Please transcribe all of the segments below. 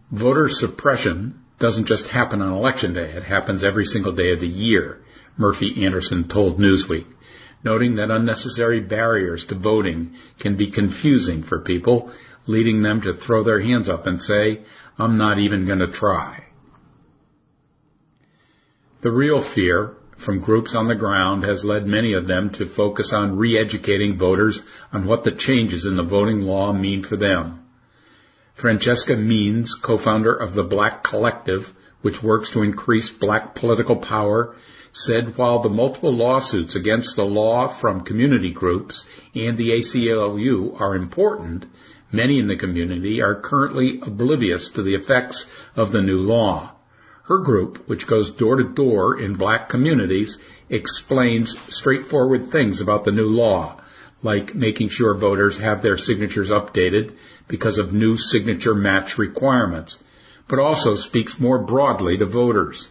Voter suppression doesn't just happen on Election Day. It happens every single day of the year, Murphy Anderson told Newsweek, noting that unnecessary barriers to voting can be confusing for people, leading them to throw their hands up and say, "I'm not even going to try." The real fear from groups on the ground has led many of them to focus on re-educating voters on what the changes in the voting law mean for them. Francesca Means, co-founder of the Black Collective, which works to increase black political power, said while the multiple lawsuits against the law from community groups and the ACLU are important, many in the community are currently oblivious to the effects of the new law. Her group, which goes door to door in black communities, explains straightforward things about the new law, like making sure voters have their signatures updated because of new signature match requirements, but also speaks more broadly to voters.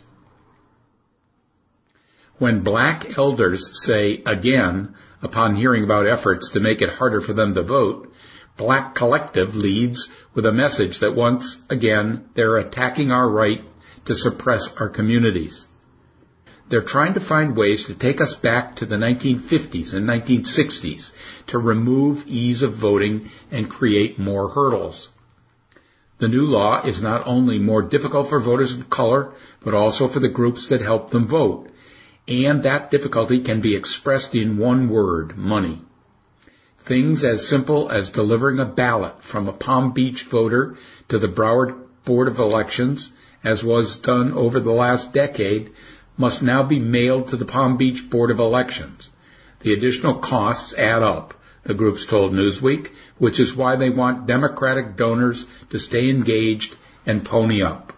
When black elders say again upon hearing about efforts to make it harder for them to vote, Black Collective leads with a message that once again they're attacking our right to suppress our communities. They're trying to find ways to take us back to the 1950s and 1960s to remove ease of voting and create more hurdles. The new law is not only more difficult for voters of color, but also for the groups that help them vote. And that difficulty can be expressed in one word: money. Things as simple as delivering a ballot from a Palm Beach voter to the Broward Board of Elections, as was done over the last decade, must now be mailed to the Palm Beach Board of Elections. The additional costs add up, the groups told Newsweek, which is why they want Democratic donors to stay engaged and pony up.